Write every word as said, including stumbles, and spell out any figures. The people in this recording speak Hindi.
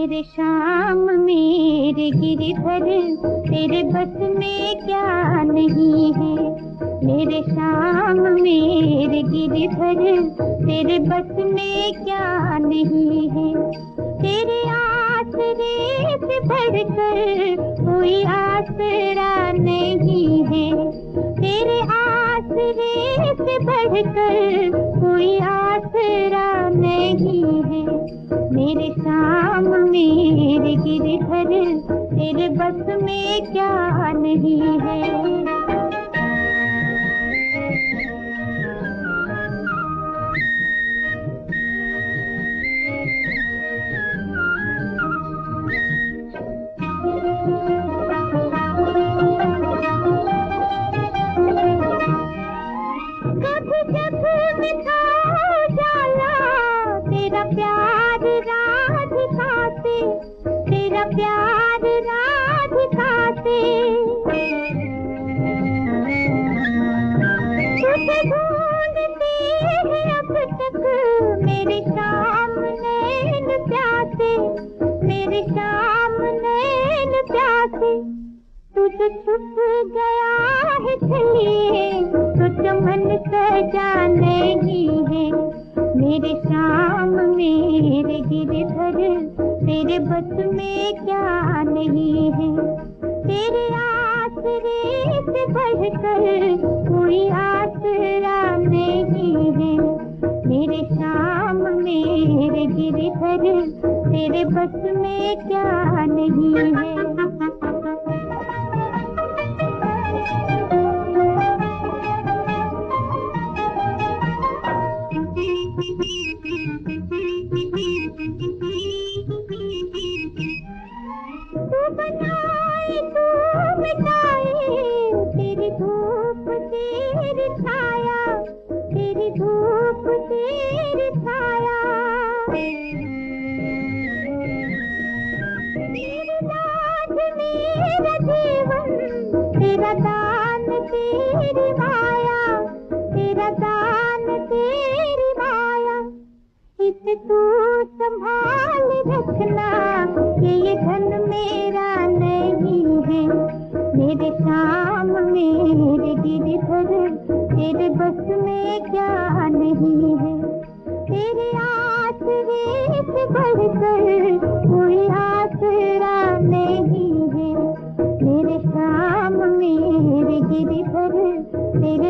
मेरे श्याम मेरे गिरधर, तेरे बस में क्या नहीं है। मेरे श्याम मेरे गिरधर, तेरे बस में क्या नहीं है। तेरे आसरे से बढ़कर कोई आसरा नहीं है। तेरे आसरे से बढ़कर कोई आसरा नहीं है। मेरे श्याम मेरे गिरधर, तेरे बस में क्या नहीं है। तेरा प्यार राधिका से, तेरा प्यार राधिका से, तुझे ढूंढते हैं अब तक मेरे सामने न प्यासे, मेरे सामने न प्यासे। तुझ छुप गया है चलिए तो चमन सजा नहीं है। मेरे श्याम मेरे गिरधर, तेरे बस में क्या नहीं है। तेरे आसरे से बढ़कर कोई आसरा नहीं है। मेरे श्याम मेरे गिरधर, तेरे बस में क्या नहीं है। तू बनाए तू मिटाए, तेरी धूप तेरी छाया, तेरी धूप तेरी छाया। तेरी नाथ मेरा जीवन, तेरा दान तेरी माया, तेरा दान तेरी माया। इसे तू संभाल रखना कि ये धन मेरा नहीं है। मेरे श्याम मेरे गिरधर, तेरे बस में क्या नहीं है। तेरे आसरे से बढ़कर कोई आसरा नहीं है। मेरे श्याम मेरे गिरधर, तेरे